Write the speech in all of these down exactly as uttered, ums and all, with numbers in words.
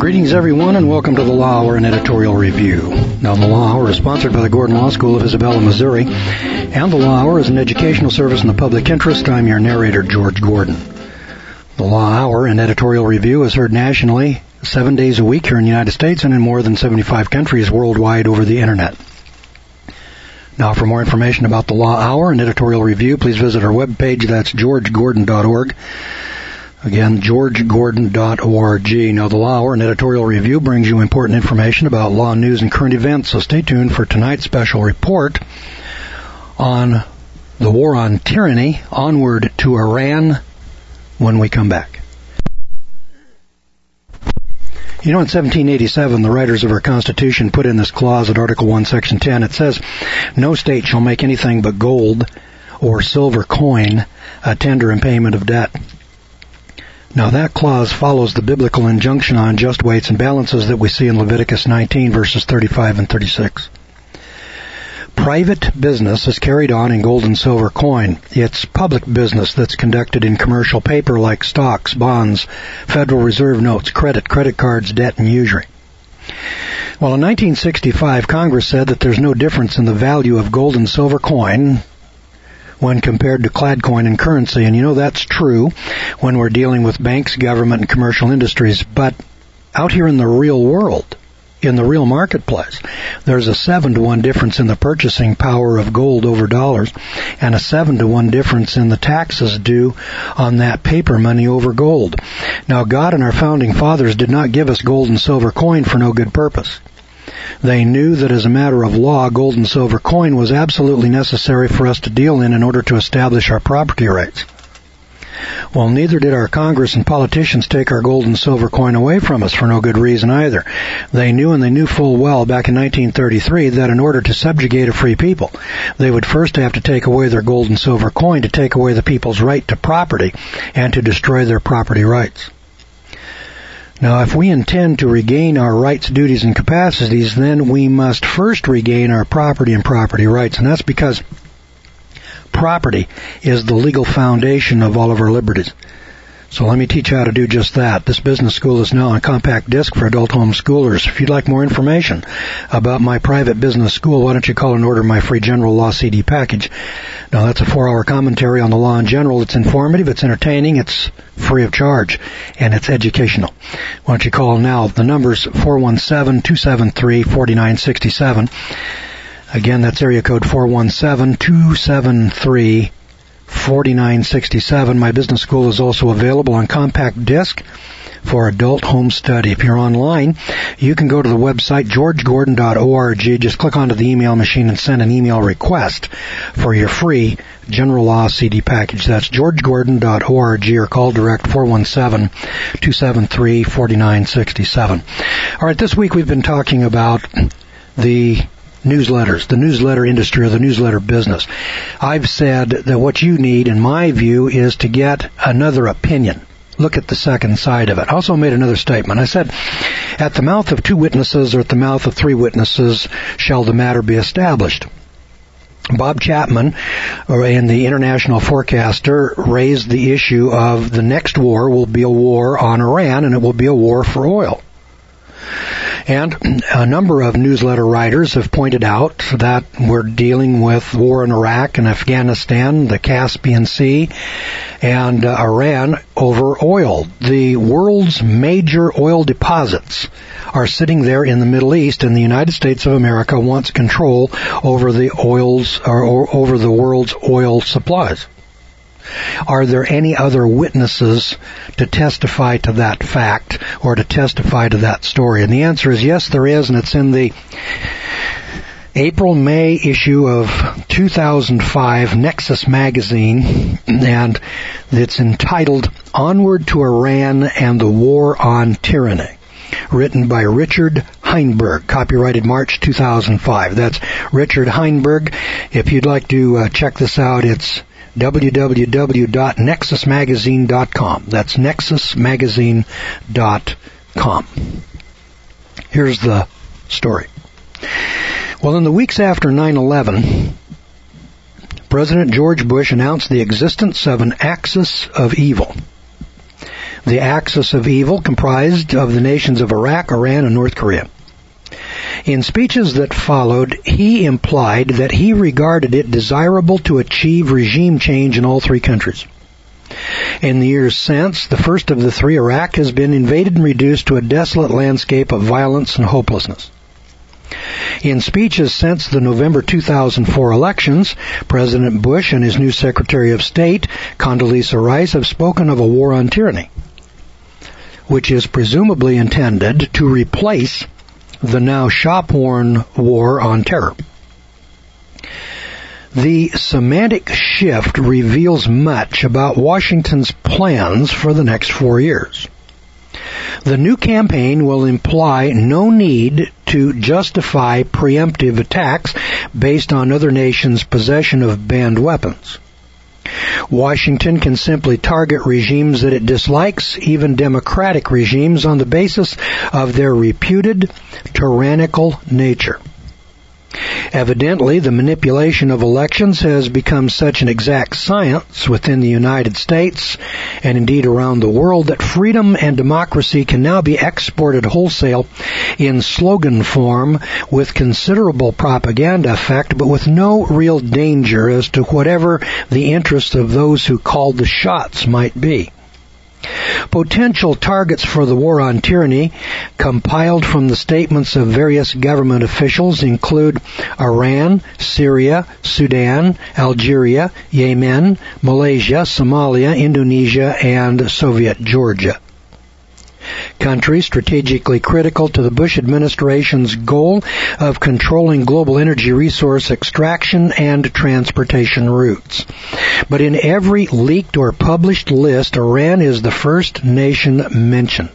Greetings, everyone, and welcome to the Law Hour and Editorial Review. Now, the Law Hour is sponsored by the Gordon Law School of Isabella, Missouri, and the Law Hour is an educational service in the public interest. I'm your narrator, George Gordon. The Law Hour and Editorial Review is heard nationally seven days a week here in the United States and in more than seventy-five countries worldwide over the Internet. Now, for more information about the Law Hour and Editorial Review, please visit our webpage. That's george gordon dot org. Again, george gordon dot org. Now, the Law Hour and Editorial Review brings you important information about law, news, and current events, so stay tuned for tonight's special report on the war on tyranny, onward to Iran, when we come back. You know, in seventeen eighty-seven, the writers of our Constitution put in this clause at Article one, Section ten. It says, "No state shall make anything but gold or silver coin a tender in payment of debt." Now, that clause follows the biblical injunction on just weights and balances that we see in Leviticus nineteen, verses thirty-five and thirty-six. Private business is carried on in gold and silver coin. It's public business that's conducted in commercial paper like stocks, bonds, Federal Reserve notes, credit, credit cards, debt, and usury. Well, in nineteen sixty-five, Congress said that there's no difference in the value of gold and silver coin when compared to clad coin and currency. And you know that's true when we're dealing with banks, government, and commercial industries. But out here in the real world, in the real marketplace, there's a seven to one difference in the purchasing power of gold over dollars and a seven to one difference in the taxes due on that paper money over gold. Now, God and our founding fathers did not give us gold and silver coin for no good purpose. They knew that as a matter of law, gold and silver coin was absolutely necessary for us to deal in in order to establish our property rights. Well, neither did our Congress and politicians take our gold and silver coin away from us for no good reason either. They knew, and they knew full well back in nineteen thirty-three, that in order to subjugate a free people, they would first have to take away their gold and silver coin to take away the people's right to property and to destroy their property rights. Now, if we intend to regain our rights, duties, and capacities, then we must first regain our property and property rights, and that's because property is the legal foundation of all of our liberties. So let me teach you how to do just that. This business school is now on compact disc for adult homeschoolers. If you'd like more information about my private business school, why don't you call and order my free general law C D package. Now, that's a four-hour commentary on the law in general. It's informative, it's entertaining, it's free of charge, and it's educational. Why don't you call now? The number's four one seven, two seven three, four nine six seven. Again, that's area code four one seven, two seven three, four nine six seven. My business school is also available on compact disc for adult home study. If you're online, you can go to the website george gordon dot org. Just click onto the email machine and send an email request for your free general law C D package. That's george gordon dot org, or call direct four one seven, two seven three, four nine six seven. All right, this week we've been talking about the newsletters, the newsletter industry, or the newsletter business. I've said that what you need, in my view, is to get another opinion. Look at the second side of it. I also made another statement. I said, at the mouth of two witnesses or at the mouth of three witnesses shall the matter be established. Bob Chapman, in the International Forecaster, raised the issue of the next war will be a war on Iran, and it will be a war for oil. And a number of newsletter writers have pointed out that we're dealing with war in Iraq and Afghanistan, the Caspian Sea, and uh, Iran over oil. The world's major oil deposits are sitting there in the Middle East, and the United States of America wants control over the oils or, or over the world's oil supplies. Are there any other witnesses to testify to that fact or to testify to that story? And the answer is yes, there is, and it's in the April-May issue of two thousand five Nexus magazine, and it's entitled Onward to Iran and the War on Tyranny, written by Richard Heinberg, copyrighted March two thousand five. That's Richard Heinberg. If you'd like to uh, check this out, it's w w w dot nexus magazine dot com. That's nexus magazine dot com. Here's the story. Well, in the weeks after nine eleven, President George Bush announced the existence of an axis of evil. the axis of evil comprised of the nations of Iraq, Iran, and North Korea. In speeches that followed, he implied that he regarded it desirable to achieve regime change in all three countries. In the years since, the first of the three, Iraq, has been invaded and reduced to a desolate landscape of violence and hopelessness. In speeches since the November two thousand four elections, President Bush and his new Secretary of State, Condoleezza Rice, have spoken of a war on tyranny, which is presumably intended to replace the now shop-worn war on terror. The semantic shift reveals much about Washington's plans for the next four years. The new campaign will imply no need to justify preemptive attacks based on other nations' possession of banned weapons. Washington can simply target regimes that it dislikes, even democratic regimes, on the basis of their reputed tyrannical nature. Evidently, the manipulation of elections has become such an exact science within the United States and indeed around the world that freedom and democracy can now be exported wholesale in slogan form with considerable propaganda effect, but with no real danger as to whatever the interests of those who called the shots might be. Potential targets for the war on tyranny, compiled from the statements of various government officials, include Iran, Syria, Sudan, Algeria, Yemen, Malaysia, Somalia, Indonesia, and Soviet Georgia. Countries strategically critical to the Bush administration's goal of controlling global energy resource extraction and transportation routes. But in every leaked or published list, Iran is the first nation mentioned.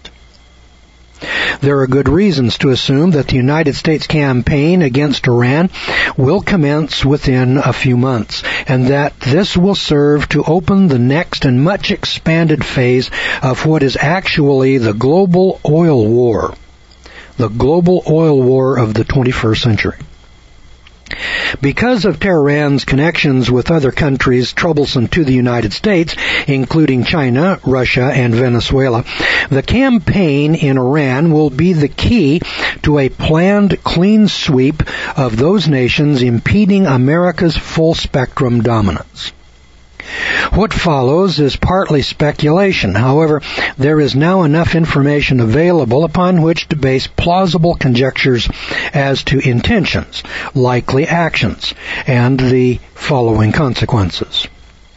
There are good reasons to assume that the United States campaign against Iran will commence within a few months, and that this will serve to open the next and much expanded phase of what is actually the global oil war, the global oil war of the twenty-first century. Because of Tehran's connections with other countries troublesome to the United States, including China, Russia, and Venezuela, the campaign in Iran will be the key to a planned clean sweep of those nations impeding America's full-spectrum dominance. What follows is partly speculation. However, there is now enough information available upon which to base plausible conjectures as to intentions, likely actions, and the following consequences.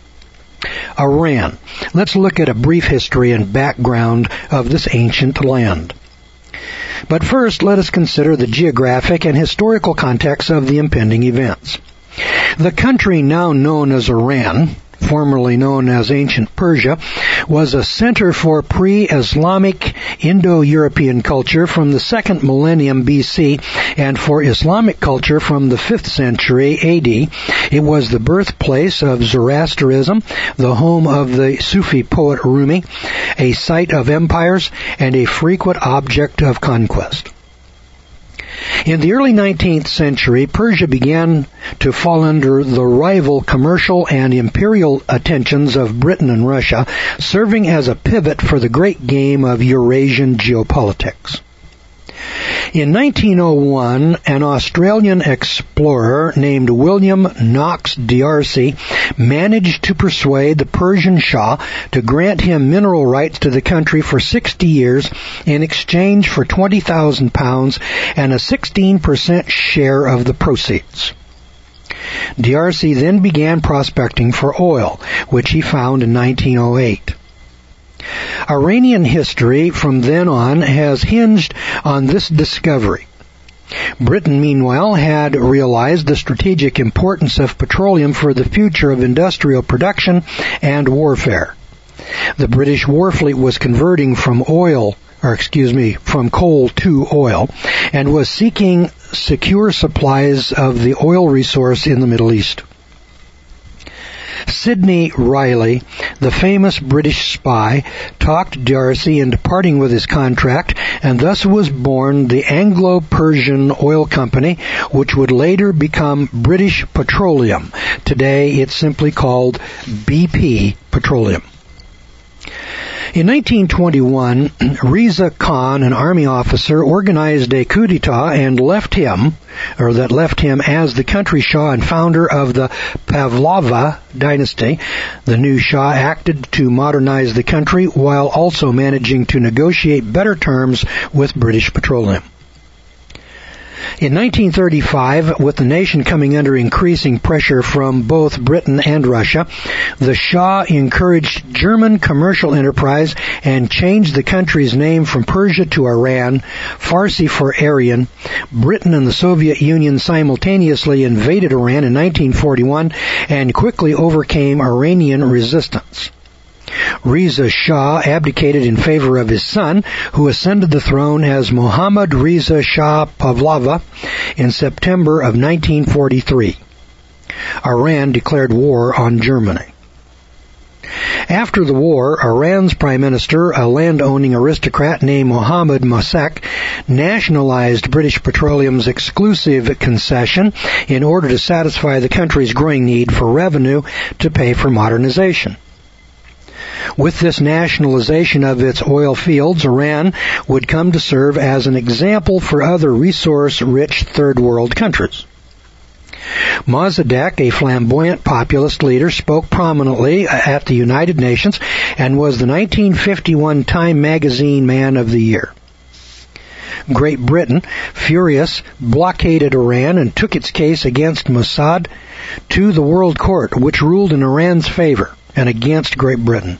Iran. Let's look at a brief history and background of this ancient land. But first, let us consider the geographic and historical context of the impending events. The country now known as Iran, formerly known as ancient Persia, was a center for pre-Islamic Indo-European culture from the second millennium B C and for Islamic culture from the fifth century A D. It was the birthplace of Zoroastrianism, the home of the Sufi poet Rumi, a site of empires, and a frequent object of conquest. In the early nineteenth century, Persia began to fall under the rival commercial and imperial attentions of Britain and Russia, serving as a pivot for the great game of Eurasian geopolitics. In nineteen oh one, an Australian explorer named William Knox D'Arcy managed to persuade the Persian Shah to grant him mineral rights to the country for sixty years in exchange for twenty thousand pounds and a sixteen percent share of the proceeds. D'Arcy then began prospecting for oil, which he found in nineteen oh eight. Iranian history from then on has hinged on this discovery. Britain, meanwhile, had realized the strategic importance of petroleum for the future of industrial production and warfare. The British war fleet was converting from oil, or excuse me, from coal to oil, and was seeking secure supplies of the oil resource in the Middle East. Sidney Riley, the famous British spy, talked D'Arcy into parting with his contract, and thus was born the Anglo-Persian Oil Company, which would later become British Petroleum. Today it's simply called B P Petroleum. In nineteen twenty-one, Reza Khan, an army officer, organized a coup d'etat and left him, or that left him as the country Shah and founder of the Pavlova dynasty. The new Shah acted to modernize the country while also managing to negotiate better terms with British Petroleum. In nineteen thirty-five, with the nation coming under increasing pressure from both Britain and Russia, the Shah encouraged German commercial enterprise and changed the country's name from Persia to Iran, Farsi for Aryan. Britain and the Soviet Union simultaneously invaded Iran in nineteen forty-one and quickly overcame Iranian resistance. Reza Shah abdicated in favor of his son, who ascended the throne as Mohammad Reza Shah Pahlavi in September of nineteen forty-three. Iran declared war on Germany. After the war, Iran's prime minister, a land-owning aristocrat named Mohammad Mossadegh, nationalized British Petroleum's exclusive concession in order to satisfy the country's growing need for revenue to pay for modernization. With this nationalization of its oil fields, Iran would come to serve as an example for other resource-rich third world countries. Mossadegh, a flamboyant populist leader, spoke prominently at the United Nations and was the nineteen fifty-one Time magazine Man of the Year. Great Britain, furious, blockaded Iran and took its case against Mossad to the World Court, which ruled in Iran's favor and against Great Britain.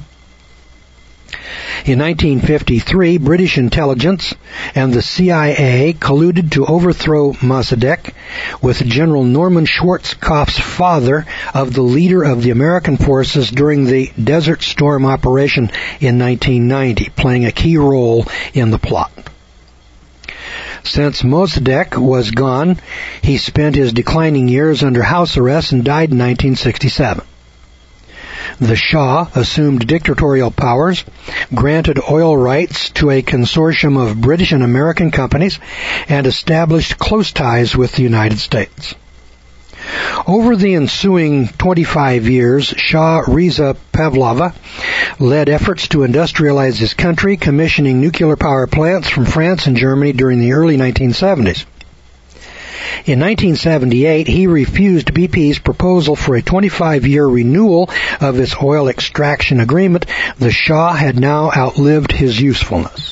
In nineteen fifty-three, British intelligence and the C I A colluded to overthrow Mossadegh, with General Norman Schwarzkopf's father of the leader of the American forces during the Desert Storm operation in nineteen ninety, playing a key role in the plot. Since Mossadegh was gone, he spent his declining years under house arrest and died in nineteen sixty-seven. The Shah assumed dictatorial powers, granted oil rights to a consortium of British and American companies, and established close ties with the United States. Over the ensuing twenty-five years, Shah Reza Pahlavi led efforts to industrialize his country, commissioning nuclear power plants from France and Germany during the early nineteen seventies. In nineteen seventy-eight, he refused B P's proposal for a twenty-five-year renewal of its oil extraction agreement. The Shah had now outlived his usefulness.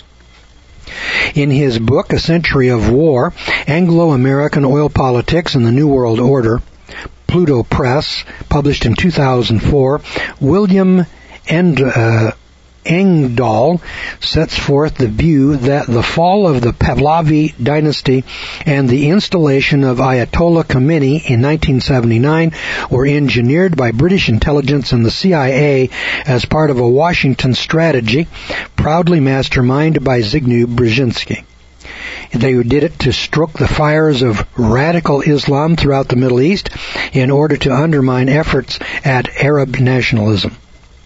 In his book, A Century of War, Anglo-American Oil Politics and the New World Order, Pluto Press, published in two thousand four, William End, uh, Engdahl sets forth the view that the fall of the Pahlavi dynasty and the installation of Ayatollah Khomeini in nineteen seventy-nine were engineered by British intelligence and the C I A as part of a Washington strategy, proudly masterminded by Zbigniew Brzezinski. They did it to stoke the fires of radical Islam throughout the Middle East in order to undermine efforts at Arab nationalism.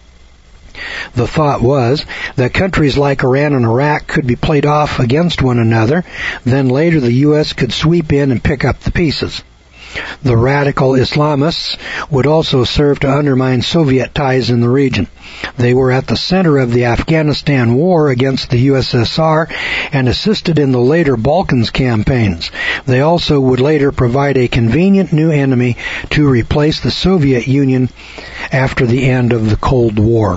The thought was that countries like Iran and Iraq could be played off against one another, then later the U S could sweep in and pick up the pieces. The radical Islamists would also serve to undermine Soviet ties in the region. They were at the center of the Afghanistan war against the U S S R and assisted in the later Balkans campaigns. They also would later provide a convenient new enemy to replace the Soviet Union after the end of the Cold War.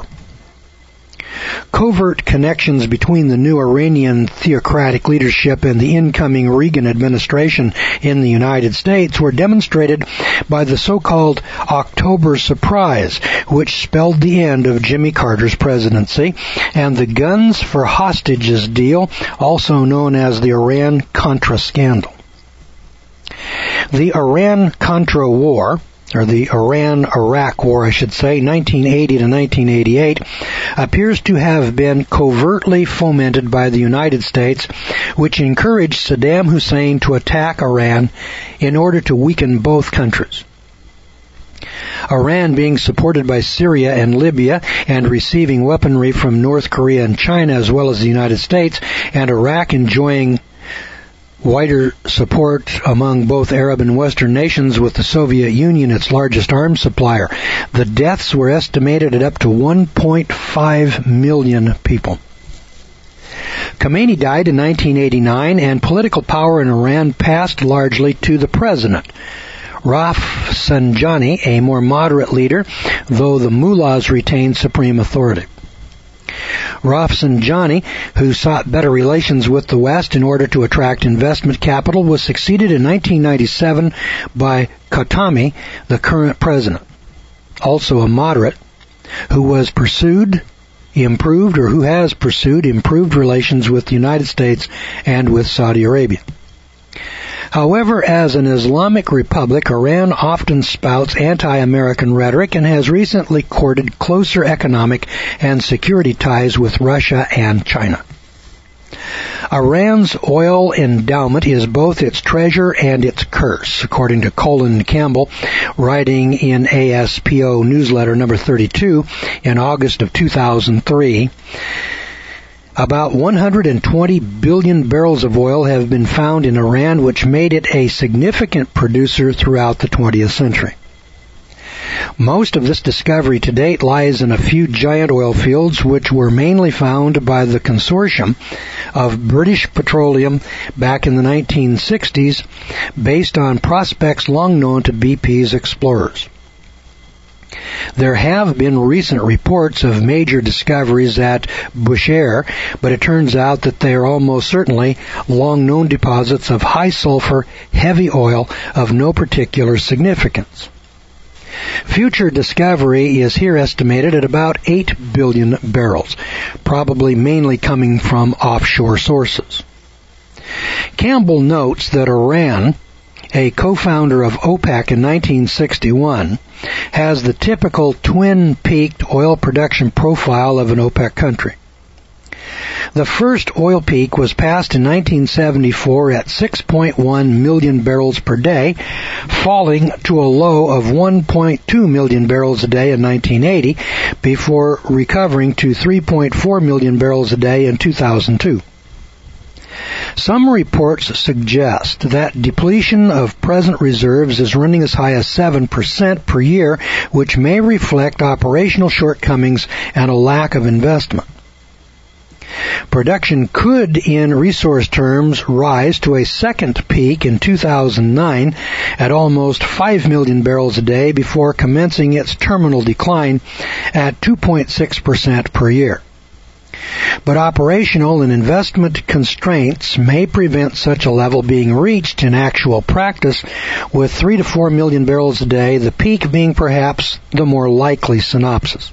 Covert connections between the new Iranian theocratic leadership and the incoming Reagan administration in the United States were demonstrated by the so-called October Surprise, which spelled the end of Jimmy Carter's presidency, and the Guns for Hostages deal, also known as the Iran-Contra scandal. The Iran-Contra War, or the Iran-Iraq War, I should say, nineteen eighty to nineteen eighty-eight, appears to have been covertly fomented by the United States, which encouraged Saddam Hussein to attack Iran in order to weaken both countries. Iran being supported by Syria and Libya and receiving weaponry from North Korea and China as well as the United States, and Iraq enjoying wider support among both Arab and Western nations, with the Soviet Union its largest arms supplier. The deaths were estimated at up to one point five million people. Khomeini died in nineteen eighty-nine, and political power in Iran passed largely to the president, Rafsanjani, a more moderate leader, though the mullahs retained supreme authority. Rafsanjani, who sought better relations with the West in order to attract investment capital, was succeeded in nineteen ninety-seven by Khatami, the current president, also a moderate, who was pursued, improved, or who has pursued improved relations with the United States and with Saudi Arabia. However, as an Islamic republic, Iran often spouts anti-American rhetoric and has recently courted closer economic and security ties with Russia and China. Iran's oil endowment is both its treasure and its curse, according to Colin Campbell, writing in A S P O newsletter number thirty-two in August of two thousand three. About one hundred twenty billion barrels of oil have been found in Iran, which made it a significant producer throughout the twentieth century. Most of this discovery to date lies in a few giant oil fields, which were mainly found by the consortium of British Petroleum back in the nineteen sixties, based on prospects long known to B P's explorers. There have been recent reports of major discoveries at Bushehr, but it turns out that they are almost certainly long-known deposits of high-sulfur, heavy oil of no particular significance. Future discovery is here estimated at about eight billion barrels, probably mainly coming from offshore sources. Campbell notes that Iran, a co-founder of OPEC in nineteen sixty-one, has the typical twin-peaked oil production profile of an OPEC country. The first oil peak was passed in nineteen seventy-four at six point one million barrels per day, falling to a low of one point two million barrels a day in nineteen eighty, before recovering to three point four million barrels a day in two thousand two. Some reports suggest that depletion of present reserves is running as high as seven percent per year, which may reflect operational shortcomings and a lack of investment. Production could, in resource terms, rise to a second peak in two thousand nine at almost five million barrels a day before commencing its terminal decline at two point six percent per year. But operational and investment constraints may prevent such a level being reached in actual practice, with three to four million barrels a day, the peak being perhaps the more likely synopsis.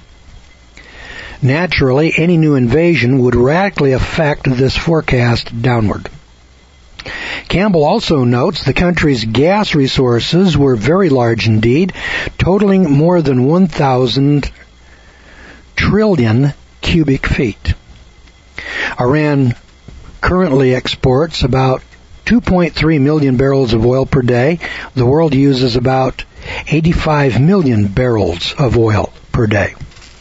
Naturally, any new invasion would radically affect this forecast downward. Campbell also notes the country's gas resources were very large indeed, totaling more than one thousand trillion cubic feet. Iran currently exports about two point three million barrels of oil per day. The world uses about eighty-five million barrels of oil per day.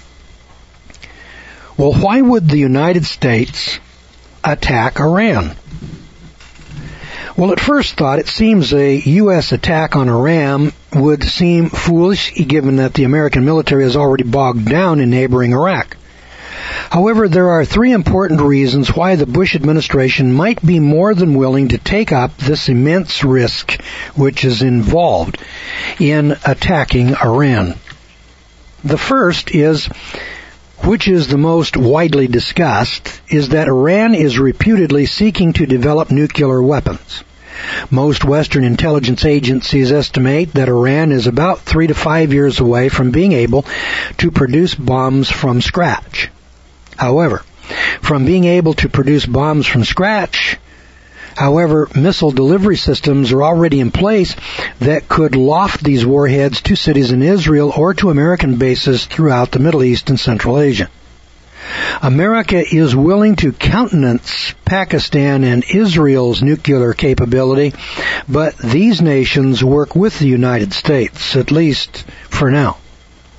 Well, why would the United States attack Iran? Well, at first thought, it seems a U S attack on Iran would seem foolish, given that the American military is already bogged down in neighboring Iraq. However, there are three important reasons why the Bush administration might be more than willing to take up this immense risk which is involved in attacking Iran. The first is, which is the most widely discussed, is that Iran is reputedly seeking to develop nuclear weapons. Most Western intelligence agencies estimate that Iran is about three to five years away from being able to produce bombs from scratch. However, from being able to produce bombs from scratch, however, missile delivery systems are already in place that could loft these warheads to cities in Israel or to American bases throughout the Middle East and Central Asia. America is willing to countenance Pakistan and Israel's nuclear capability, but these nations work with the United States, at least for now.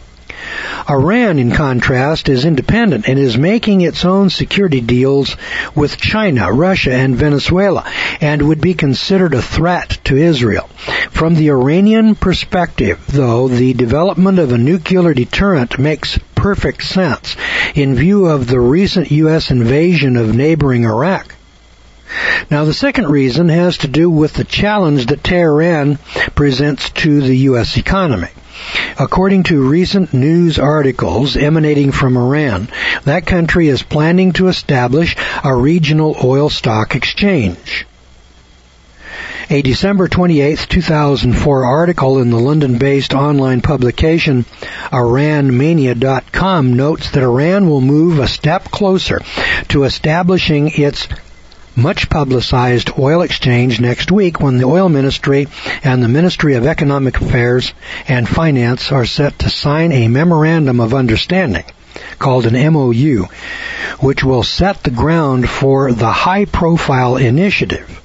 Iran, in contrast, is independent and is making its own security deals with China, Russia, and Venezuela, and would be considered a threat to Israel. From the Iranian perspective, though, the development of a nuclear deterrent makes perfect sense in view of the recent U S invasion of neighboring Iraq. Now, the second reason has to do with the challenge that Tehran presents to the U S economy. According to recent news articles emanating from Iran, that country is planning to establish a regional oil stock exchange. A December twenty-eighth, two thousand four article in the London-based online publication Iran Mania dot com notes that Iran will move a step closer to establishing its much-publicized oil exchange next week when the Oil Ministry and the Ministry of Economic Affairs and Finance are set to sign a Memorandum of Understanding called an M O U, which will set the ground for the high-profile initiative.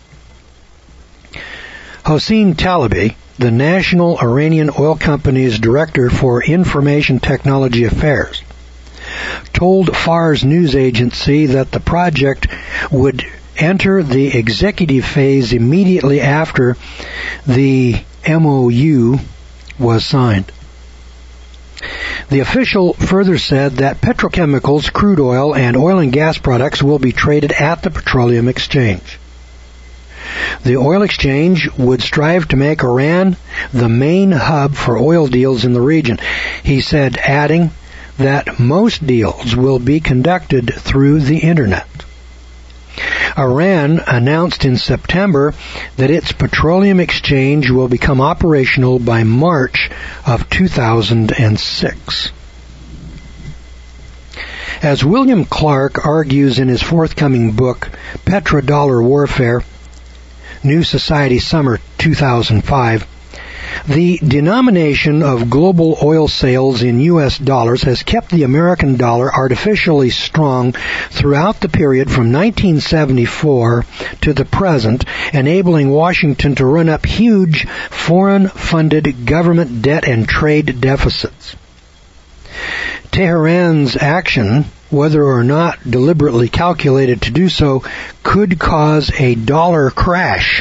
Hossein Talibi, the National Iranian Oil Company's Director for Information Technology Affairs, told Fars news agency that the project would enter the executive phase immediately after the M O U was signed. The official further said that petrochemicals, crude oil, and oil and gas products will be traded at the petroleum exchange. The oil exchange would strive to make Iran the main hub for oil deals in the region, he said, adding that most deals will be conducted through the Internet. Iran announced in September that its petroleum exchange will become operational by March of two thousand six. As William Clark argues in his forthcoming book, Petrodollar Warfare, New Society Summer two thousand five, the denomination of global oil sales in U S dollars has kept the American dollar artificially strong throughout the period from nineteen seventy-four to the present, enabling Washington to run up huge foreign-funded government debt and trade deficits. Tehran's action, whether or not deliberately calculated to do so, could cause a dollar crash.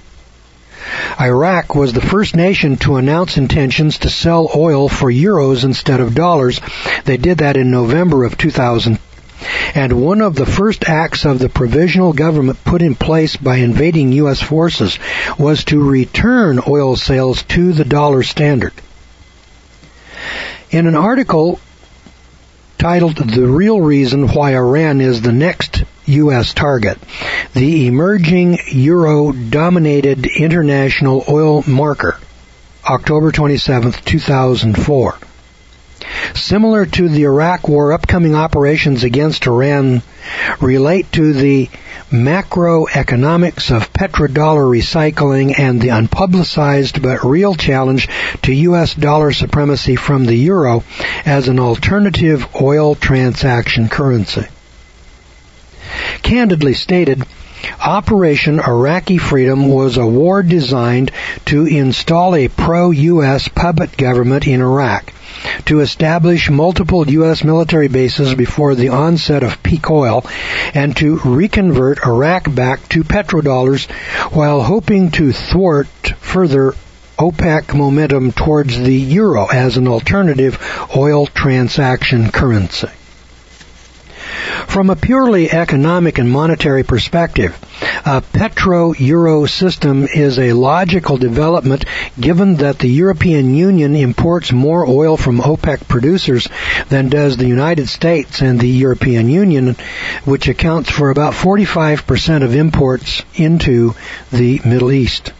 Iraq was the first nation to announce intentions to sell oil for euros instead of dollars. They did that in November of two thousand. And one of the first acts of the provisional government put in place by invading U S forces was to return oil sales to the dollar standard. In an article titled The Real Reason Why Iran is the Next U S Target, the emerging euro-dominated international oil marker, October twenty-seventh, two thousand four. Similar to the Iraq War, upcoming operations against Iran relate to the macroeconomics of petrodollar recycling and the unpublicized but real challenge to U S dollar supremacy from the euro as an alternative oil transaction currency. Candidly stated, Operation Iraqi Freedom was a war designed to install a pro-U S puppet government in Iraq, to establish multiple U S military bases before the onset of peak oil, and to reconvert Iraq back to petrodollars while hoping to thwart further OPEC momentum towards the euro as an alternative oil transaction currency. From a purely economic and monetary perspective, a petro-euro system is a logical development given that the European Union imports more oil from OPEC producers than does the United States and the European Union, which accounts for about forty-five percent of imports into the Middle East.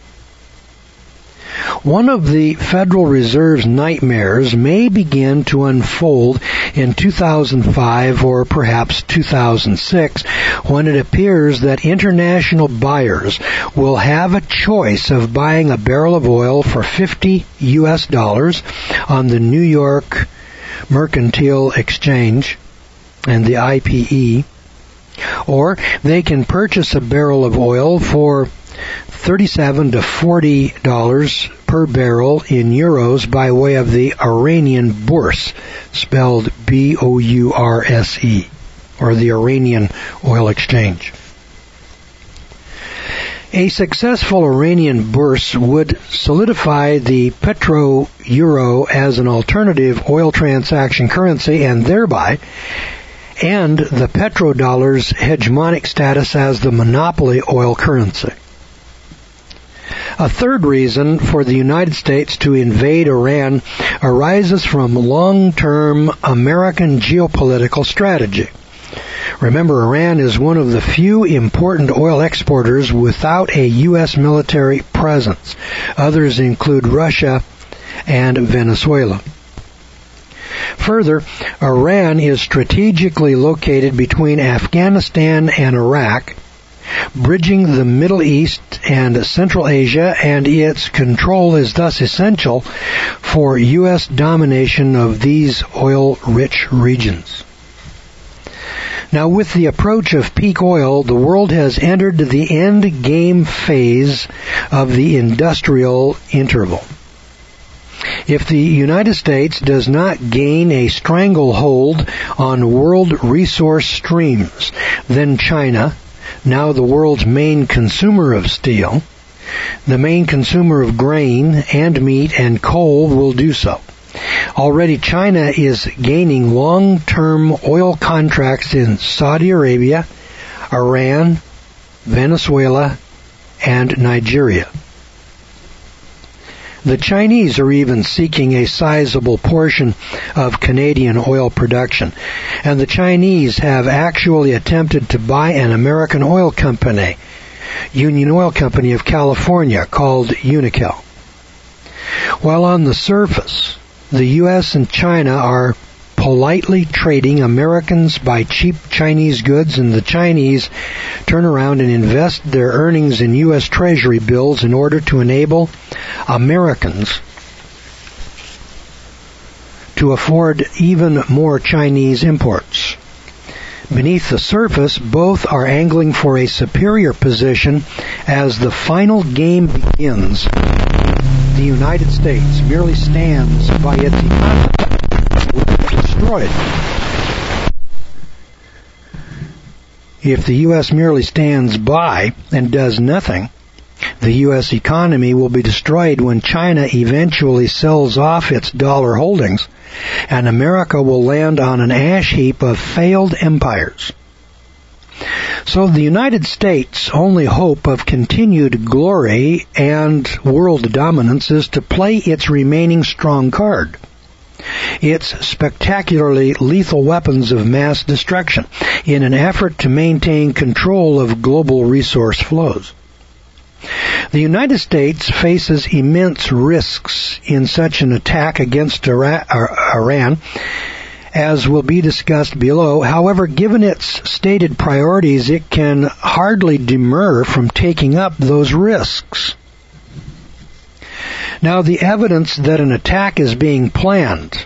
One of the Federal Reserve's nightmares may begin to unfold in two thousand five or perhaps two thousand six, when it appears that international buyers will have a choice of buying a barrel of oil for fifty U S dollars on the New York Mercantile Exchange and the I P E, or they can purchase a barrel of oil for thirty-seven to forty dollars per barrel in euros by way of the Iranian bourse, spelled B O U R S E, or the Iranian Oil Exchange. A successful Iranian bourse would solidify the petro-euro as an alternative oil transaction currency and thereby end the petrodollar's hegemonic status as the monopoly oil currency. A third reason for the United States to invade Iran arises from long-term American geopolitical strategy. Remember, Iran is one of the few important oil exporters without a U S military presence. Others include Russia and Venezuela. Further, Iran is strategically located between Afghanistan and Iraq, bridging the Middle East and Central Asia, and its control is thus essential for U S domination of these oil-rich regions. Now, with the approach of peak oil, the world has entered the end game phase of the industrial interval. If the United States does not gain a stranglehold on world resource streams, then China, now the world's main consumer of steel, the main consumer of grain and meat and coal, will do so. Already China is gaining long-term oil contracts in Saudi Arabia, Iran, Venezuela, and Nigeria. The Chinese are even seeking a sizable portion of Canadian oil production, and the Chinese have actually attempted to buy an American oil company, Union Oil Company of California, called Unocal. While on the surface, the U S and China are politely trading, Americans buy cheap Chinese goods, and the Chinese turn around and invest their earnings in U S Treasury bills in order to enable Americans to afford even more Chinese imports. Beneath the surface, both are angling for a superior position as the final game begins. The United States merely stands by its economy, will be destroyed. If the U S merely stands by and does nothing, the U S economy will be destroyed when China eventually sells off its dollar holdings, and America will land on an ash heap of failed empires. So the United States' only hope of continued glory and world dominance is to play its remaining strong card, its spectacularly lethal weapons of mass destruction, in an effort to maintain control of global resource flows. The United States faces immense risks in such an attack against Iran, as will be discussed below. However, given its stated priorities, it can hardly demur from taking up those risks. Now, the evidence that an attack is being planned.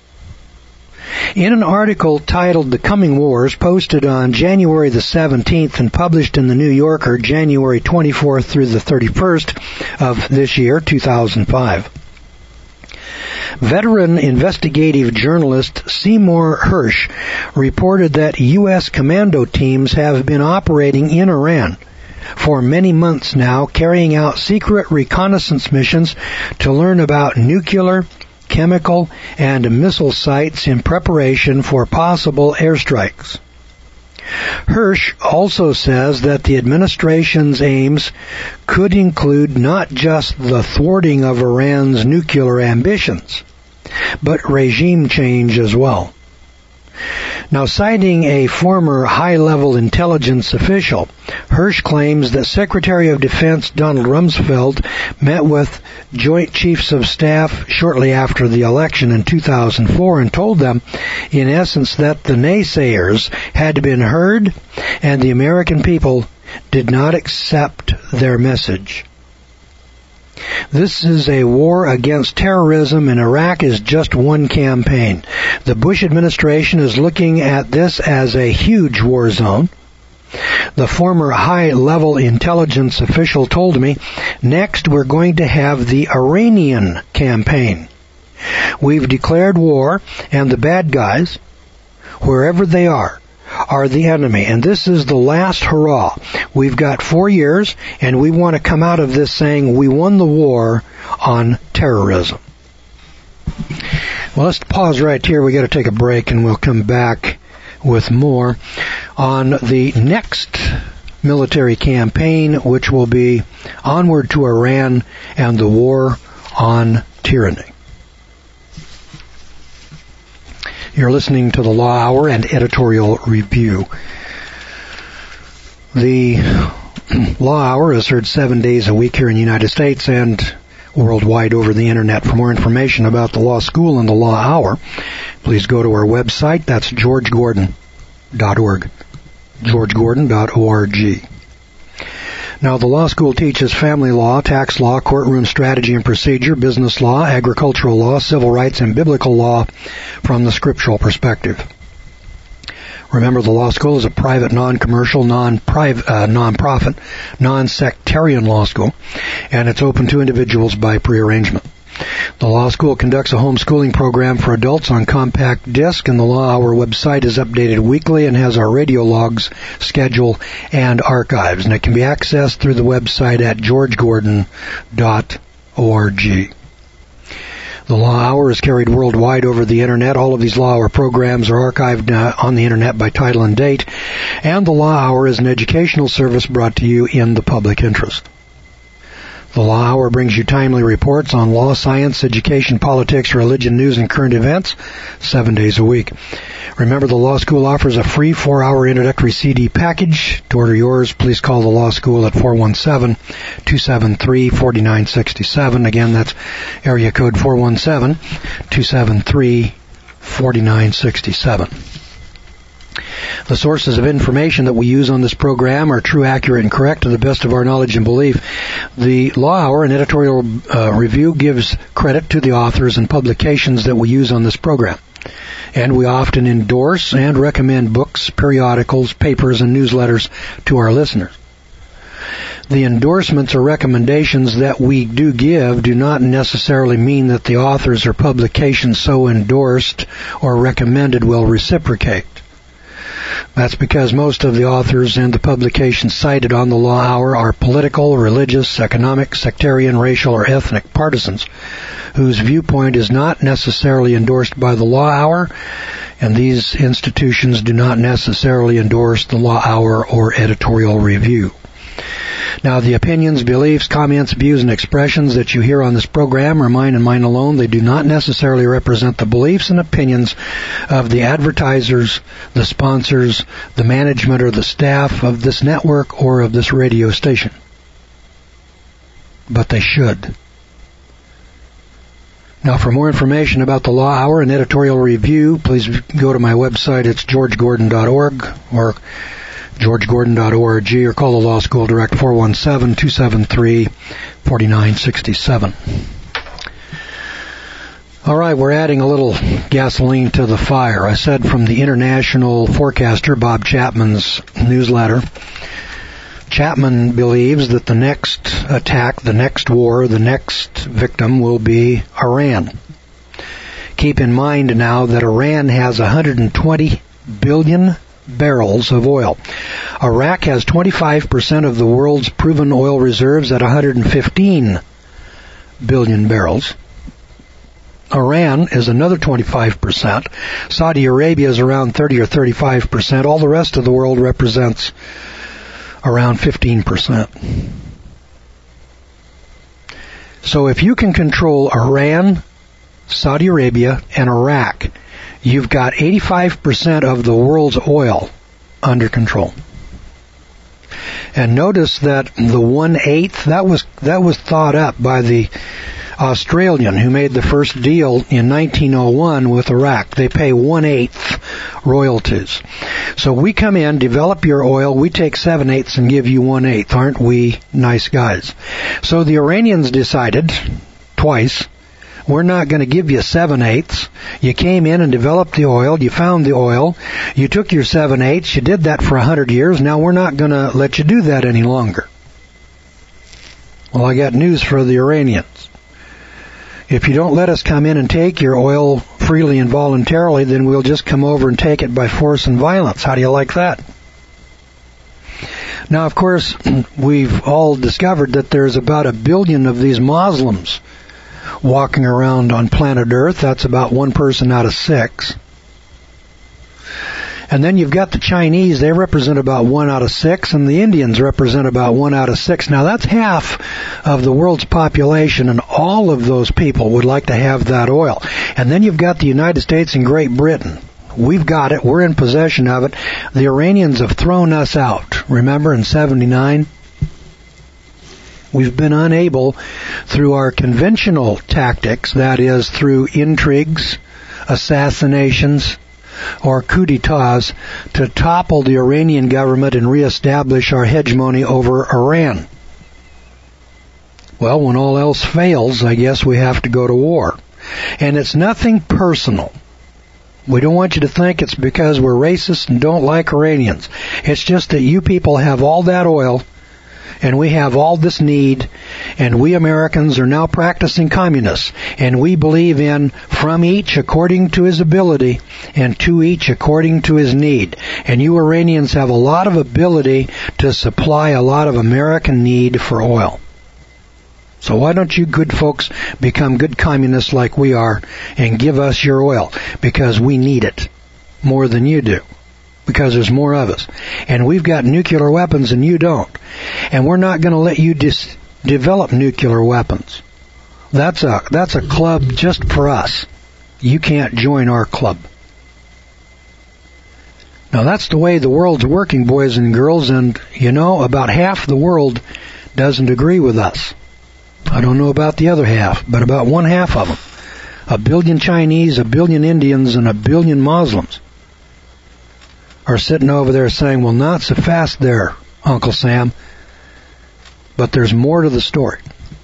In an article titled The Coming Wars, posted on January the seventeenth and published in the New Yorker January twenty-fourth through the thirty-first of this year, two thousand five, veteran investigative journalist Seymour Hersh reported that U S commando teams have been operating in Iran for many months now, carrying out secret reconnaissance missions to learn about nuclear, chemical, and missile sites in preparation for possible airstrikes. Hersh also says that the administration's aims could include not just the thwarting of Iran's nuclear ambitions, but regime change as well. Now, citing a former high-level intelligence official, Hersh claims that Secretary of Defense Donald Rumsfeld met with Joint Chiefs of Staff shortly after the election in two thousand four and told them, in essence, that the naysayers had been heard and the American people did not accept their message. This is a war against terrorism, and Iraq is just one campaign. The Bush administration is looking at this as a huge war zone, The former high-level intelligence official told me, next we're going to have the Iranian campaign. We've declared war, and the bad guys, wherever they are, are the enemy. And this is the last hurrah. We've got four years, and we want to come out of this saying we won the war on terrorism. Well, let's pause right here. We got to take a break, and we'll come back with more on the next military campaign, which will be Onward to Iran and the War on Tyranny. You're listening to the Law Hour and Editorial Review. The Law Hour is heard seven days a week here in the United States and worldwide over the Internet. For more information about the Law School and the Law Hour, please go to our website. That's george gordon dot org. george gordon dot org. Now, the law school teaches family law, tax law, courtroom strategy and procedure, business law, agricultural law, civil rights, and biblical law from the scriptural perspective. Remember, the law school is a private, non-commercial, non-private, uh, non-profit, non-sectarian law school, and it's open to individuals by prearrangement. The law school conducts a homeschooling program for adults on compact disc, and the Law Hour website is updated weekly and has our radio logs, schedule, and archives. And it can be accessed through the website at george gordon dot org. The Law Hour is carried worldwide over the Internet. All of these Law Hour programs are archived uh, on the Internet by title and date. And the Law Hour is an educational service brought to you in the public interest. The Law Hour brings you timely reports on law, science, education, politics, religion, news, and current events seven days a week. Remember, the Law School offers a free four-hour introductory C D package. To order yours, please call the Law School at four one seven, two seven three, four nine six seven. Again, that's area code four one seven, two seven three, four nine six seven. The sources of information that we use on this program are true, accurate, and correct to the best of our knowledge and belief. The Law Hour and Editorial uh, Review gives credit to the authors and publications that we use on this program. And we often endorse and recommend books, periodicals, papers, and newsletters to our listeners. The endorsements or recommendations that we do give do not necessarily mean that the authors or publications so endorsed or recommended will reciprocate. That's because most of the authors and the publications cited on the Law Hour are political, religious, economic, sectarian, racial, or ethnic partisans whose viewpoint is not necessarily endorsed by the Law Hour, and these institutions do not necessarily endorse the Law Hour or Editorial Review. Now, the opinions, beliefs, comments, views, and expressions that you hear on this program are mine and mine alone. They do not necessarily represent the beliefs and opinions of the advertisers, the sponsors, the management, or the staff of this network or of this radio station. But they should. Now, for more information about the Law Hour and Editorial Review, please go to my website. It's george gordon dot org or george gordon dot org, or call the Law School direct four one seven, two seven three, four nine six seven. All right, we're adding a little gasoline to the fire. I said from the international forecaster Bob Chapman's newsletter, Chapman believes that the next attack, the next war, the next victim will be Iran. Keep in mind now that Iran has one hundred twenty billion barrels of oil. Iraq has twenty-five percent of the world's proven oil reserves at one hundred fifteen billion barrels. Iran is another twenty-five percent. Saudi Arabia is around thirty or thirty-five percent. All the rest of the world represents around fifteen percent. So if you can control Iran, Saudi Arabia, and Iraq, you've got eighty-five percent of the world's oil under control. And notice that the one-eighth, that was that was thought up by the Australian who made the first deal in nineteen oh one with Iraq. They pay one-eighth royalties. So we come in, develop your oil, we take seven-eighths and give you one-eighth. Aren't we nice guys? So the Iranians decided, twice, We're not going to give you seven-eighths. You came in and developed the oil. You found the oil. You took your seven-eighths. You did that for a hundred years. Now we're not going to let you do that any longer. Well, I got news for the Iranians. If you don't let us come in and take your oil freely and voluntarily, then we'll just come over and take it by force and violence. How do you like that? Now, of course, we've all discovered that there's about a billion of these Muslims walking around on planet Earth. That's about one person out of six. And then you've got the Chinese. They represent about one out of six, and the Indians represent about one out of six. Now, that's half of the world's population, and all of those people would like to have that oil. And then you've got the United States and Great Britain. We've got it. We're in possession of it. The Iranians have thrown us out. Remember in seventy-nine? We've been unable, through our conventional tactics, that is, through intrigues, assassinations, or coup d'etats, to topple the Iranian government and reestablish our hegemony over Iran. Well, when all else fails, I guess we have to go to war. And it's nothing personal. We don't want you to think it's because we're racist and don't like Iranians. It's just that you people have all that oil, and we have all this need, and we Americans are now practicing communists, and we believe in from each according to his ability, and to each according to his need. And you Iranians have a lot of ability to supply a lot of American need for oil. So why don't you good folks become good communists like we are and give us your oil? Because we need it more than you do. Because there's more of us. And we've got nuclear weapons and you don't. And we're not going to let you dis- develop nuclear weapons. That's a, that's a club just for us. You can't join our club. Now that's the way the world's working, boys and girls, and you know, about half the world doesn't agree with us. I don't know about the other half, but about one half of them. A billion Chinese, a billion Indians, and a billion Muslims are sitting over there saying, well, not so fast there, Uncle Sam. But there's more to the story.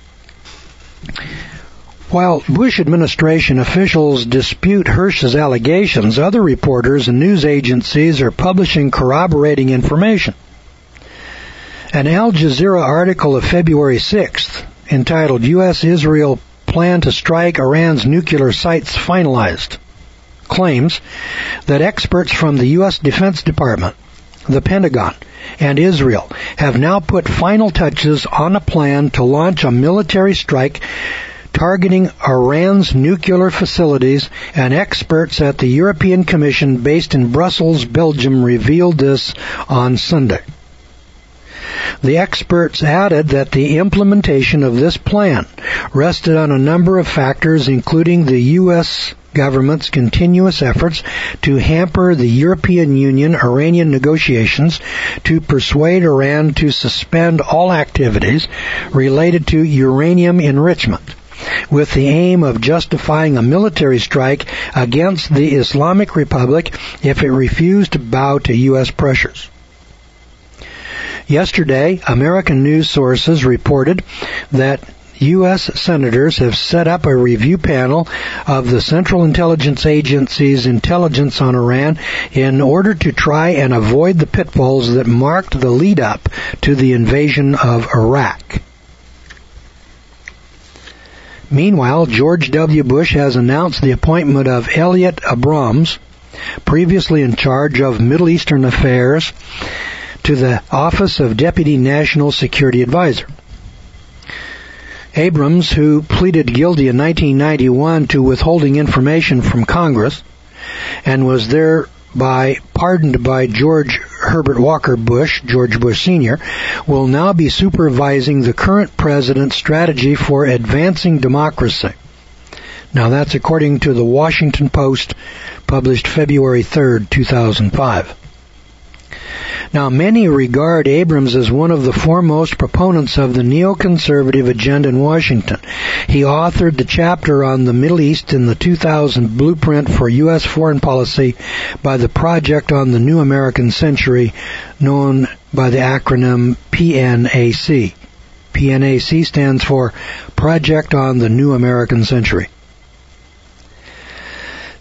While Bush administration officials dispute Hersh's allegations, other reporters and news agencies are publishing corroborating information. An Al Jazeera article of February sixth, entitled U S Israel Plan to Strike Iran's Nuclear Sites Finalized, claims that experts from the U S Defense Department, the Pentagon, and Israel have now put final touches on a plan to launch a military strike targeting Iran's nuclear facilities, and experts at the European Commission based in Brussels, Belgium, revealed this on Sunday. The experts added that the implementation of this plan rested on a number of factors, including the U S government's continuous efforts to hamper the European Union-Iranian negotiations to persuade Iran to suspend all activities related to uranium enrichment, with the aim of justifying a military strike against the Islamic Republic if it refused to bow to U S pressures. Yesterday, American news sources reported that U S senators have set up a review panel of the Central Intelligence Agency's intelligence on Iran in order to try and avoid the pitfalls that marked the lead-up to the invasion of Iraq. Meanwhile, George W. Bush has announced the appointment of Elliot Abrams, previously in charge of Middle Eastern affairs, to the Office of Deputy National Security Advisor. Abrams, who pleaded guilty in nineteen ninety-one to withholding information from Congress and was thereby pardoned by George Herbert Walker Bush, George Bush Senior, will now be supervising the current president's strategy for advancing democracy. Now that's according to the Washington Post, published February third, two thousand five. Now, many regard Abrams as one of the foremost proponents of the neoconservative agenda in Washington. He authored the chapter on the Middle East in the two thousand Blueprint for U S Foreign Policy by the Project on the New American Century, known by the acronym P N A C. P N A C stands for Project on the New American Century.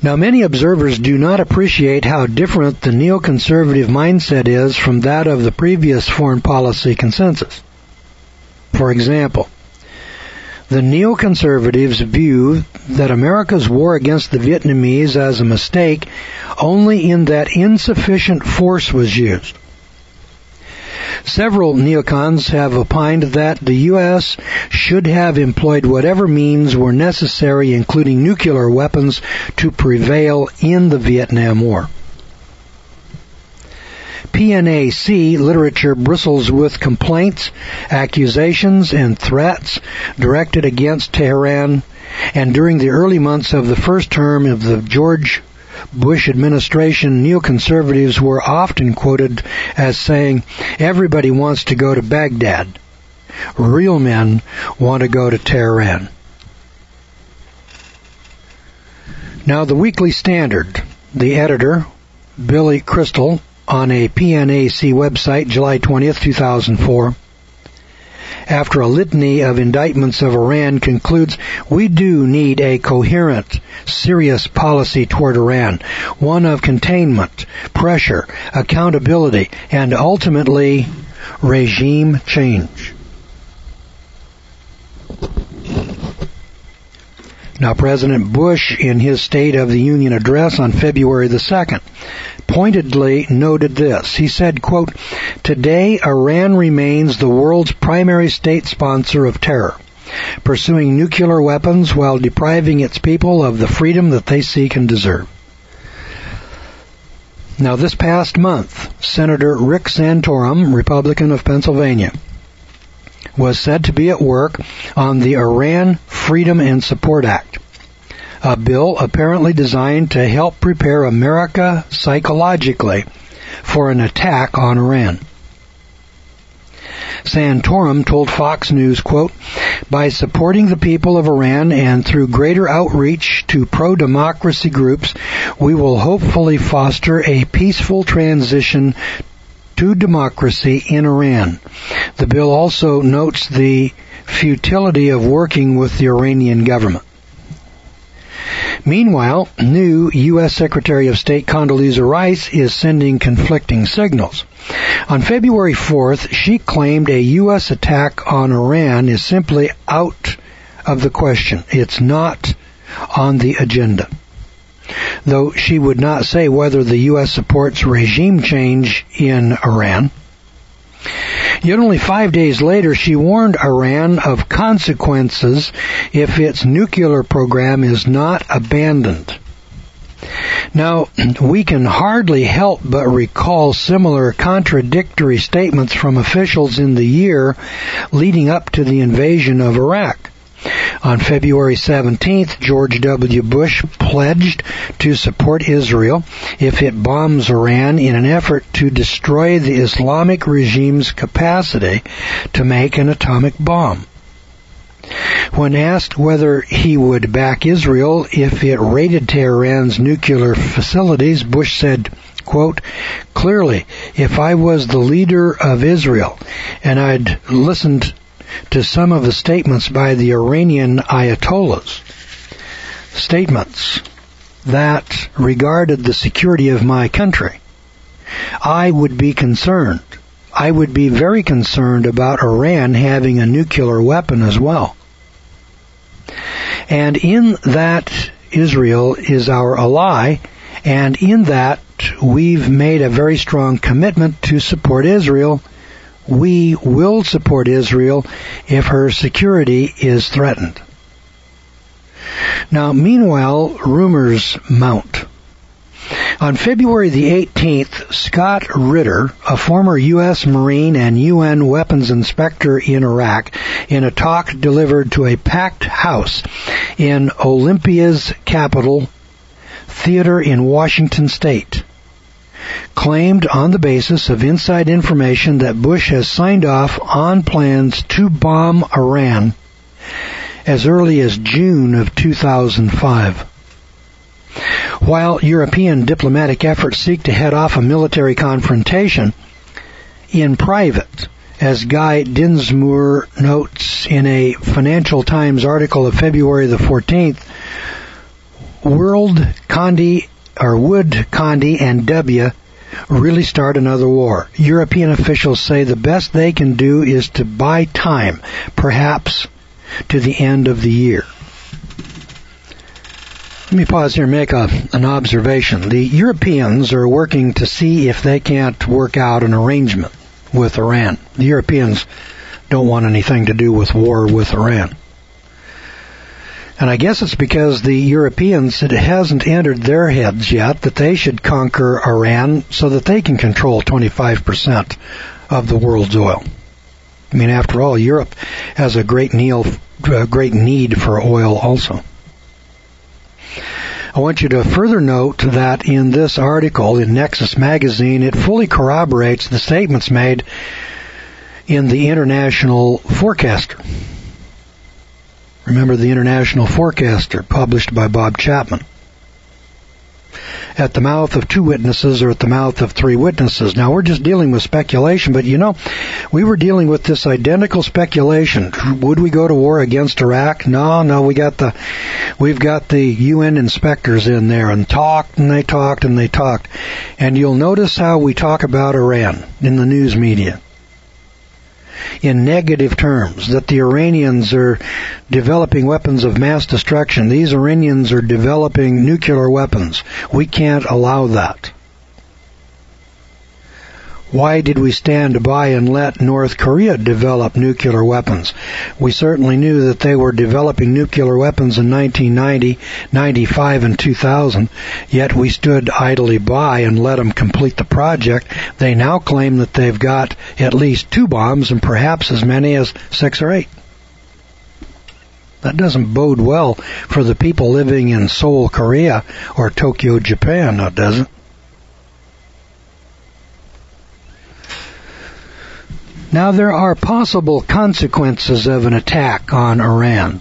Now, many observers do not appreciate how different the neoconservative mindset is from that of the previous foreign policy consensus. For example, the neoconservatives view that America's war against the Vietnamese as a mistake only in that insufficient force was used. Several neocons have opined that the U S should have employed whatever means were necessary, including nuclear weapons, to prevail in the Vietnam War. P N A C literature bristles with complaints, accusations, and threats directed against Tehran, and during the early months of the first term of the George Bush administration, neoconservatives were often quoted as saying, "Everybody wants to go to Baghdad. Real men want to go to Tehran." Now, the Weekly Standard, the editor, Billy Crystal, on a P N A C website, July twentieth, two thousand four, after a litany of indictments of Iran, concludes, "We do need a coherent, serious policy toward Iran, one of containment, pressure, accountability, and ultimately regime change." Now, President Bush, in his State of the Union address on February the second, pointedly noted this. He said, quote, "Today, Iran remains the world's primary state sponsor of terror, pursuing nuclear weapons while depriving its people of the freedom that they seek and deserve." Now, this past month, Senator Rick Santorum, Republican of Pennsylvania, was said to be at work on the Iran Freedom and Support Act, a bill apparently designed to help prepare America psychologically for an attack on Iran. Santorum told Fox News, quote, "By supporting the people of Iran and through greater outreach to pro-democracy groups, we will hopefully foster a peaceful transition to democracy in Iran." The bill also notes the futility of working with the Iranian government. Meanwhile, new U S Secretary of State Condoleezza Rice is sending conflicting signals. On February fourth, she claimed a U S attack on Iran is simply out of the question. It's not on the agenda. Though she would not say whether the U S supports regime change in Iran. Yet only five days later, she warned Iran of consequences if its nuclear program is not abandoned. Now, we can hardly help but recall similar contradictory statements from officials in the year leading up to the invasion of Iraq. On February seventeenth, George W. Bush pledged to support Israel if it bombs Iran in an effort to destroy the Islamic regime's capacity to make an atomic bomb. When asked whether he would back Israel if it raided Tehran's nuclear facilities, Bush said, quote, "Clearly, if I was the leader of Israel and I'd listened to some of the statements by the Iranian Ayatollahs, statements that regarded the security of my country, I would be concerned. I would be very concerned about Iran having a nuclear weapon as well. And in that Israel is our ally, and in that we've made a very strong commitment to support Israel. We will support Israel if her security is threatened." Now, meanwhile, rumors mount. On February the eighteenth, Scott Ritter, a former U S Marine and U N weapons inspector in Iraq, in a talk delivered to a packed house in Olympia's capital, theater in Washington State, claimed on the basis of inside information that Bush has signed off on plans to bomb Iran as early as June of two thousand five. While European diplomatic efforts seek to head off a military confrontation, in private, as Guy Dinsmoor notes in a Financial Times article of February the fourteenth, World Condi, or would Condi and W really start another war? European officials say the best they can do is to buy time, perhaps to the end of the year. Let me pause here and make a, an observation. The Europeans are working to see if they can't work out an arrangement with Iran. The Europeans don't want anything to do with war with Iran. And I guess it's because the Europeans, it hasn't entered their heads yet that they should conquer Iran so that they can control twenty-five percent of the world's oil. I mean, after all, Europe has a great, need, a great need for oil also. I want you to further note that in this article in Nexus Magazine, it fully corroborates the statements made in the International Forecaster. Remember the International Forecaster, published by Bob Chapman. At the mouth of two witnesses or at the mouth of three witnesses. Now, we're just dealing with speculation, but you know, we were dealing with this identical speculation. Would we go to war against Iraq? No, no, we got the, we've got the U N inspectors in there and talked and they talked and they talked. And you'll notice how we talk about Iran in the news media in negative terms, that the Iranians are developing weapons of mass destruction. These Iranians are developing nuclear weapons. We can't allow that. Why did we stand by and let North Korea develop nuclear weapons? We certainly knew that they were developing nuclear weapons in nineteen ninety, ninety-five, and two thousand, yet we stood idly by and let them complete the project. They now claim that they've got at least two bombs and perhaps as many as six or eight. That doesn't bode well for the people living in Seoul, Korea, or Tokyo, Japan, now does it? Now, there are possible consequences of an attack on Iran.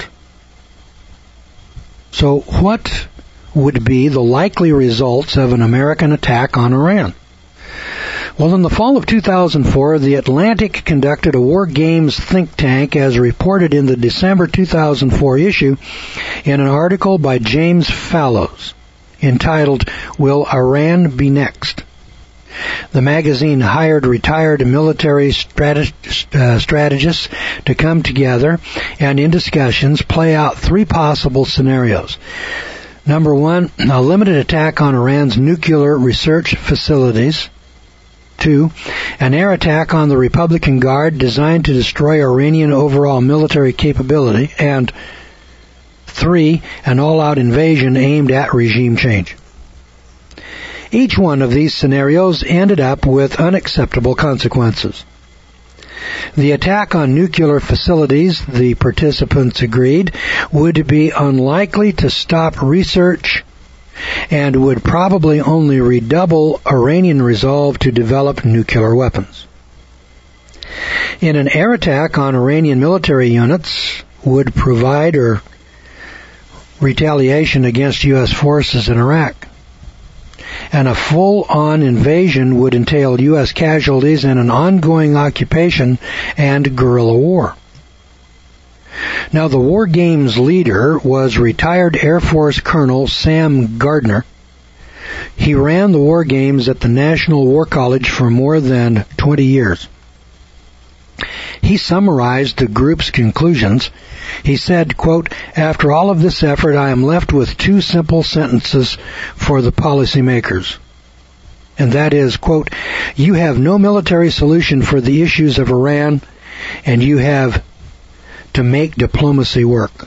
So what would be the likely results of an American attack on Iran? Well, in the fall of two thousand four, The Atlantic conducted a war games think tank as reported in the December two thousand four issue in an article by James Fallows entitled, Will Iran Be Next? The magazine hired retired military strateg- uh, strategists to come together and in discussions play out three possible scenarios. Number one, a limited attack on Iran's nuclear research facilities. Two, an air attack on the Republican Guard designed to destroy Iranian overall military capability. And three, an all-out invasion aimed at regime change. Each one of these scenarios ended up with unacceptable consequences. The attack on nuclear facilities, the participants agreed, would be unlikely to stop research and would probably only redouble Iranian resolve to develop nuclear weapons. In an air attack on Iranian military units would provide or retaliation against U S forces in Iraq. And a full-on invasion would entail U S casualties and an ongoing occupation and guerrilla war. Now, the war games leader was retired Air Force Colonel Sam Gardner. He ran the war games at the National War College for more than twenty years. He summarized the group's conclusions. He said, quote, after all of this effort, I am left with two simple sentences for the policymakers. And that is, quote, you have no military solution for the issues of Iran, and you have to make diplomacy work.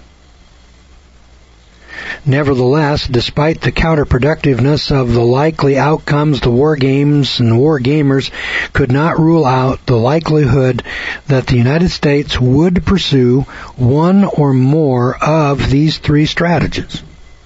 Nevertheless, despite the counterproductiveness of the likely outcomes, the war games and war gamers could not rule out the likelihood that the United States would pursue one or more of these three strategies.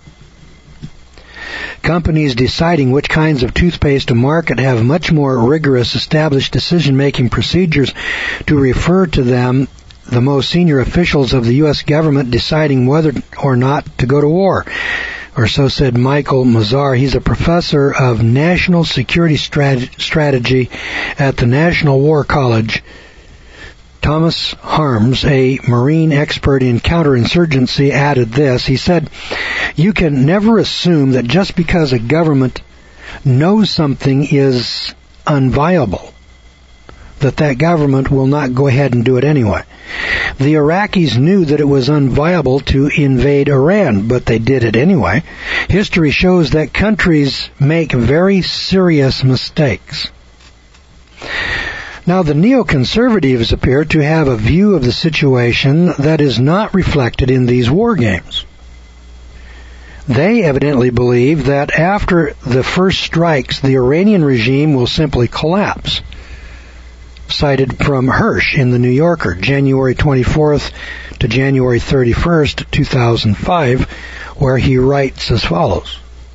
Companies deciding which kinds of toothpaste to market have much more rigorous established decision-making procedures to refer to them. The most senior officials of the U S government deciding whether or not to go to war. Or so said Michael Mazar. He's a professor of national security strat- strategy at the National War College Thomas Harms, a Marine expert in counterinsurgency, added this. He said, "You can never assume that just because a government knows something is unviable, that that government will not go ahead and do it anyway. The Iraqis knew that it was unviable to invade Iran, but they did it anyway. History shows that countries make very serious mistakes." Now, the neoconservatives appear to have a view of the situation that is not reflected in these war games. They evidently believe that after the first strikes, the Iranian regime will simply collapse. Cited from Hirsch in the New Yorker, January twenty-fourth to January thirty-first, two thousand five, where he writes as follows.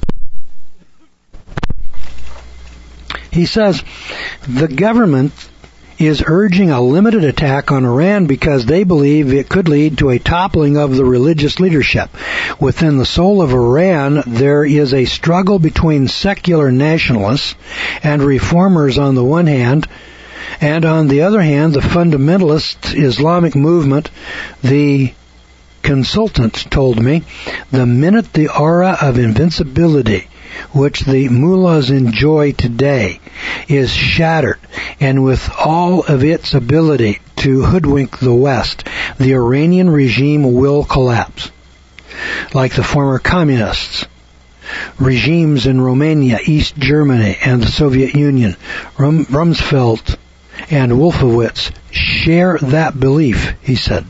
He says, "The government is urging a limited attack on Iran because they believe it could lead to a toppling of the religious leadership. Within the soul of Iran, there is a struggle between secular nationalists and reformers on the one hand, and on the other hand, the fundamentalist Islamic movement. The consultant told me, the minute the aura of invincibility which the mullahs enjoy today is shattered, and with all of its ability to hoodwink the West, the Iranian regime will collapse. Like the former communists, regimes in Romania, East Germany, and the Soviet Union, Rum- Rumsfeld and Wolfowitz share that belief," he said.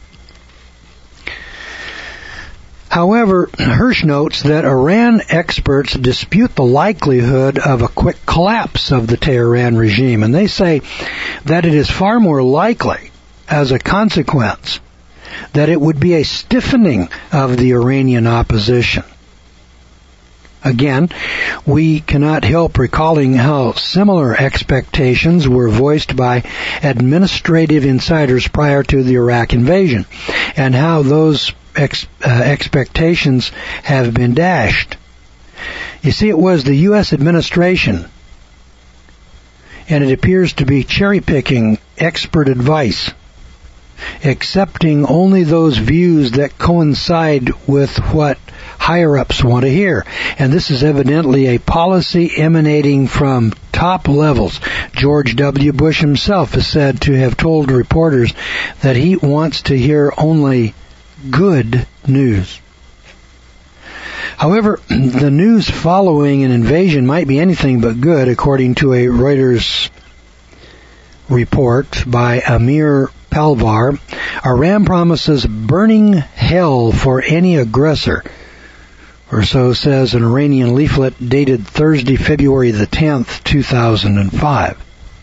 However, Hirsch notes that Iran experts dispute the likelihood of a quick collapse of the Tehran regime, and they say that it is far more likely, as a consequence, that it would be a stiffening of the Iranian opposition. Again, we cannot help recalling how similar expectations were voiced by administrative insiders prior to the Iraq invasion, and how those ex- uh, expectations have been dashed. You see, it was the U S administration, and it appears to be cherry-picking expert advice, accepting only those views that coincide with what higher-ups want to hear. And this is evidently a policy emanating from top levels. George W. Bush himself is said to have told reporters that he wants to hear only good news. However, the news following an invasion might be anything but good, according to a Reuters report by Amir Palvar. Iran promises burning hell for any aggressor, or so says an Iranian leaflet dated Thursday, February the tenth, two thousand five.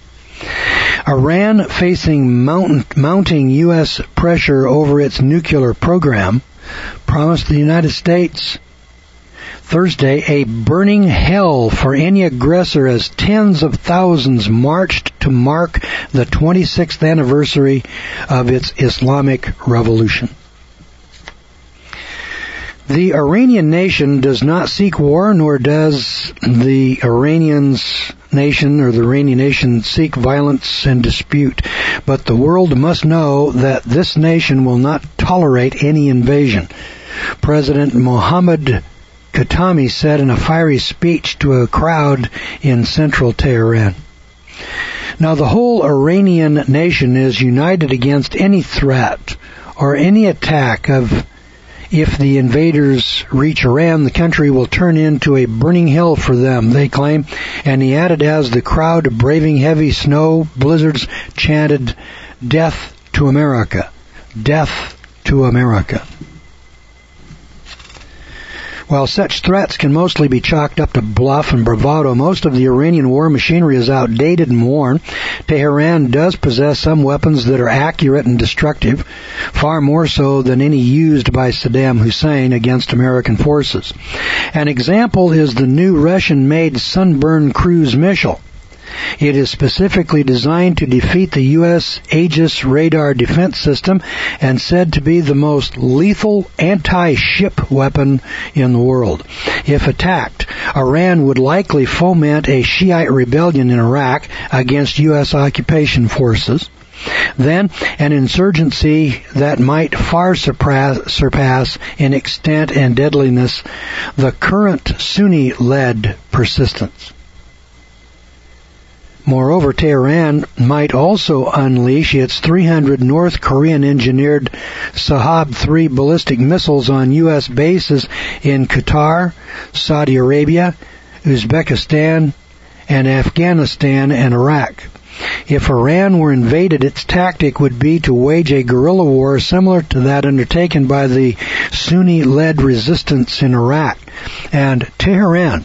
Iran, facing mount, mounting U S pressure over its nuclear program, promised the United States Thursday a burning hell for any aggressor as tens of thousands marched to mark the twenty-sixth anniversary of its Islamic Revolution. The Iranian nation does not seek war, nor does the Iranians nation or the Iranian nation seek violence and dispute. But the world must know that this nation will not tolerate any invasion. President Mohammad Khatami said in a fiery speech to a crowd in central Tehran. Now, the whole Iranian nation is united against any threat or any attack of if the invaders reach Iran, the country will turn into a burning hell for them, they claim. And he added, as the crowd, braving heavy snow blizzards, chanted, "Death to America! Death to America!" While such threats can mostly be chalked up to bluff and bravado, most of the Iranian war machinery is outdated and worn. Tehran does possess some weapons that are accurate and destructive, far more so than any used by Saddam Hussein against American forces. An example is the new Russian-made Sunburn cruise missile. It is specifically designed to defeat the U S Aegis radar defense system and said to be the most lethal anti-ship weapon in the world. If attacked, Iran would likely foment a Shiite rebellion in Iraq against U S occupation forces. Then an insurgency that might far surpass, surpass in extent and deadliness the current Sunni-led persistence. Moreover, Tehran might also unleash its three hundred North Korean-engineered Shahab three ballistic missiles on U S bases in Qatar, Saudi Arabia, Uzbekistan, and Afghanistan and Iraq. If Iran were invaded, its tactic would be to wage a guerrilla war similar to that undertaken by the Sunni-led resistance in Iraq. And Tehran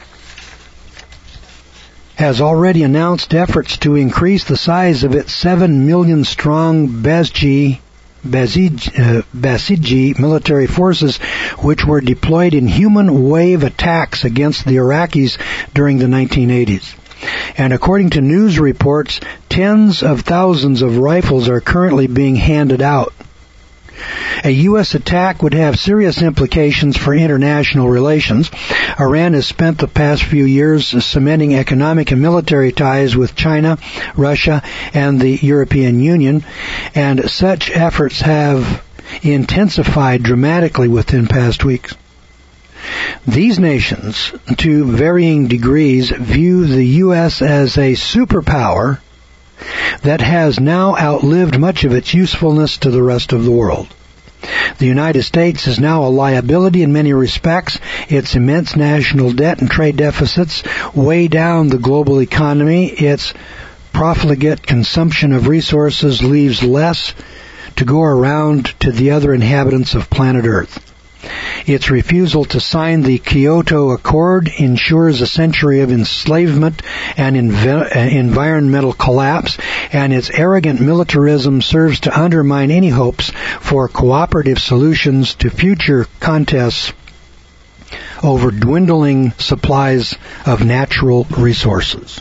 has already announced efforts to increase the size of its seven million strong Basiji, Basij, uh, Basiji military forces, which were deployed in human wave attacks against the Iraqis during the nineteen eighties. And according to news reports, tens of thousands of rifles are currently being handed out. A U S attack would have serious implications for international relations. Iran has spent the past few years cementing economic and military ties with China, Russia, and the European Union, and such efforts have intensified dramatically within past weeks. These nations, to varying degrees, view the U S as a superpower that has now outlived much of its usefulness to the rest of the world. The United States is now a liability in many respects. Its immense national debt and trade deficits weigh down the global economy. Its profligate consumption of resources leaves less to go around to the other inhabitants of planet Earth. Its refusal to sign the Kyoto Accord ensures a century of enslavement and env- environmental collapse, and its arrogant militarism serves to undermine any hopes for cooperative solutions to future contests over dwindling supplies of natural resources.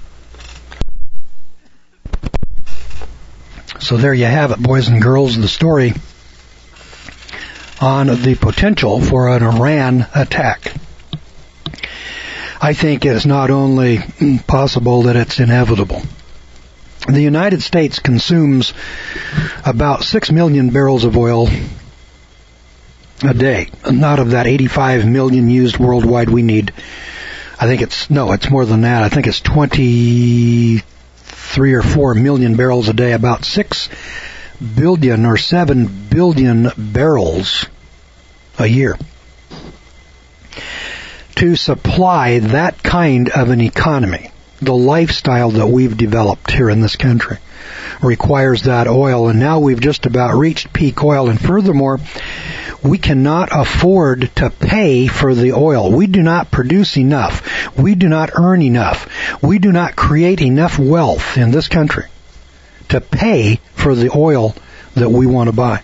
So there you have it, boys and girls, the story on the potential for an Iran attack. I think it is not only possible that it's inevitable. The United States consumes about six million barrels of oil a day. Not of that eighty-five million used worldwide we need. I think it's, no, it's more than that. I think it's twenty-three or four million barrels a day, about six billion or seven billion barrels a year. To supply that kind of an economy, the lifestyle that we've developed here in this country requires that oil, and now we've just about reached peak oil, and furthermore, we cannot afford to pay for the oil. We do not produce enough. We do not earn enough. We do not create enough wealth in this country to pay for the oil that we want to buy.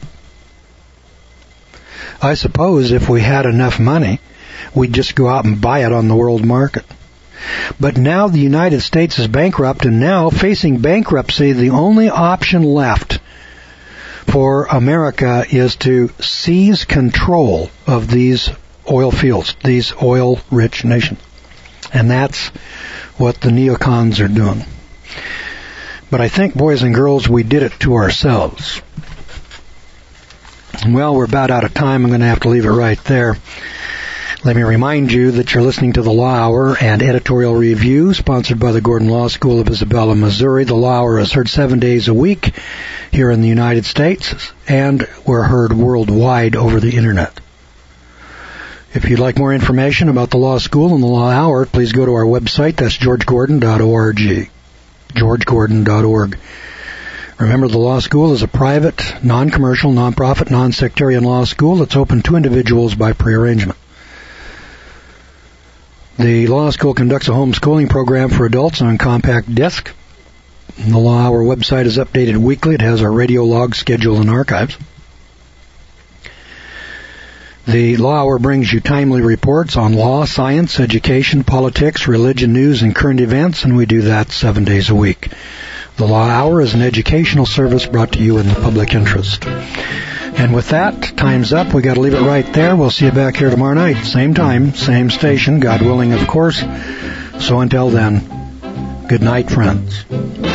I suppose if we had enough money, we'd just go out and buy it on the world market. But now the United States is bankrupt, and now facing bankruptcy, the only option left for America is to seize control of these oil fields, these oil-rich nations. And that's what the neocons are doing. But I think, boys and girls, we did it to ourselves. Well, we're about out of time. I'm going to have to leave it right there. Let me remind you that you're listening to the Law Hour and Editorial Review, sponsored by the Gordon Law School of Isabella, Missouri. The Law Hour is heard seven days a week here in the United States, and we're heard worldwide over the Internet. If you'd like more information about the Law School and the Law Hour, please go to our website. That's george gordon dot org. george gordon dot org. Remember, the law school is a private, non-commercial, non-profit, non-sectarian law school that's open to individuals by pre-arrangement. The law school conducts a homeschooling program for adults on compact disc. The Law Hour website is updated weekly. It has our radio log, schedule, and archives. The Law Hour brings you timely reports on law, science, education, politics, religion, news, and current events, and we do that seven days a week. The Law Hour is an educational service brought to you in the public interest. And with that, time's up. We got to leave it right there. We'll see you back here tomorrow night. Same time, same station, God willing, of course. So until then, good night, friends.